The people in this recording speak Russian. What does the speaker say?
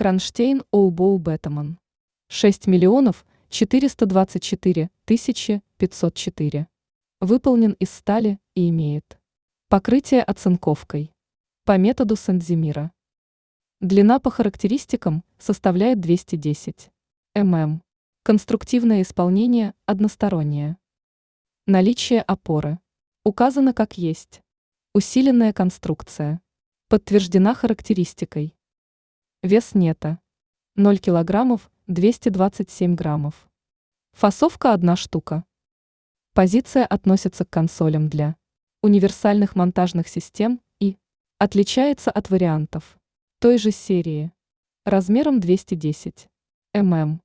Кронштейн Оубоу Бетаман. 6 миллионов 424 тысячи 504. Выполнен из стали и имеет покрытие оцинковкой по методу Сандзимира. Длина по характеристикам составляет 210 мм. Конструктивное исполнение одностороннее. Наличие опоры указано как есть. Усиленная конструкция подтверждена характеристикой. Вес нета 0 килограммов 227 граммов. Фасовка 1 штука. Позиция относится к консолям для универсальных монтажных систем и отличается от вариантов той же серии размером 210 мм.